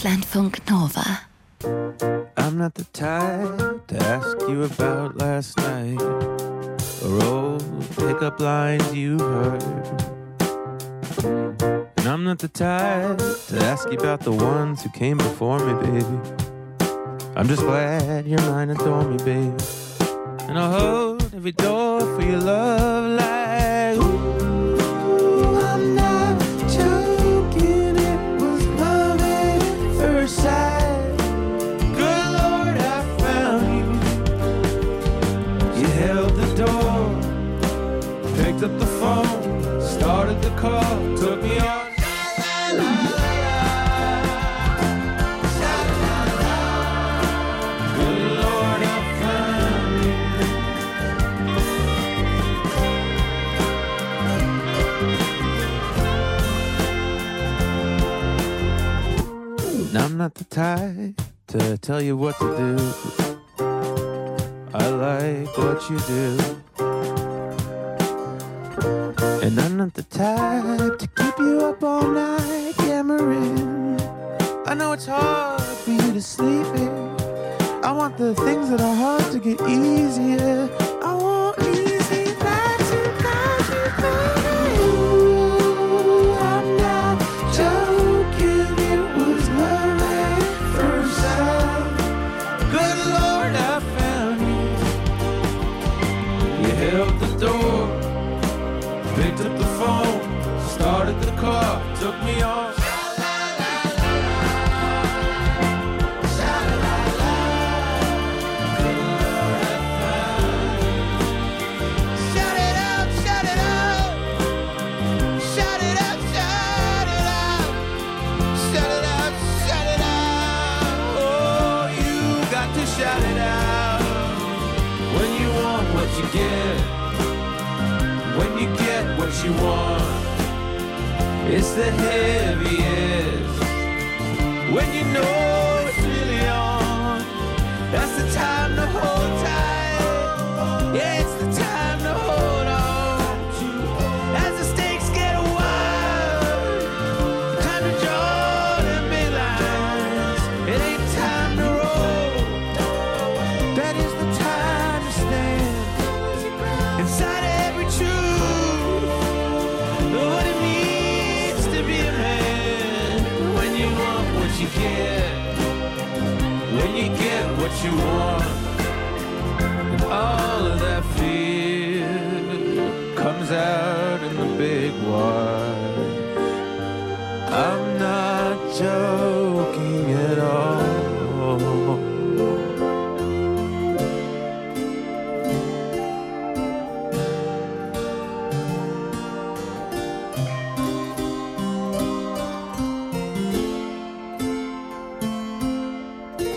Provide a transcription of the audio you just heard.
Deutschlandfunk Nova. I'm not the type to ask you about last night or old pickup lines you heard. And I'm not the type to ask you about the ones who came before me, baby. I'm just glad you're mine, adore me, baby. And I'll hold every door for your love like ooh, I'm not joking, it was love at first sight. Good Lord, I found you. You held the door, picked up the phone, started the call, took me on. I'm not the type to tell you what to do. I like what you do. And I'm not the type to keep you up all night yammering. I know it's hard for you to sleep in. I want the things that are hard to get easier. I want easy nights and cause you ooh, I'm not joking, it was love at first sight. Good Lord, I found you. You held the door, picked up the phone, started the car, took me on. Shout it out when you want what you get, when you get what you want. It's the heaviest when you know it's really on. That's the time to hold tight. Yeah, it's the time to hold on. As the stakes get wild, time to draw them big lines. It ain't time to roll. That is the time to stand inside every truth. Know what it means to be a man. When you want what you get, when you get what you want, and all of that fear comes out in the big wash. I'm not joking.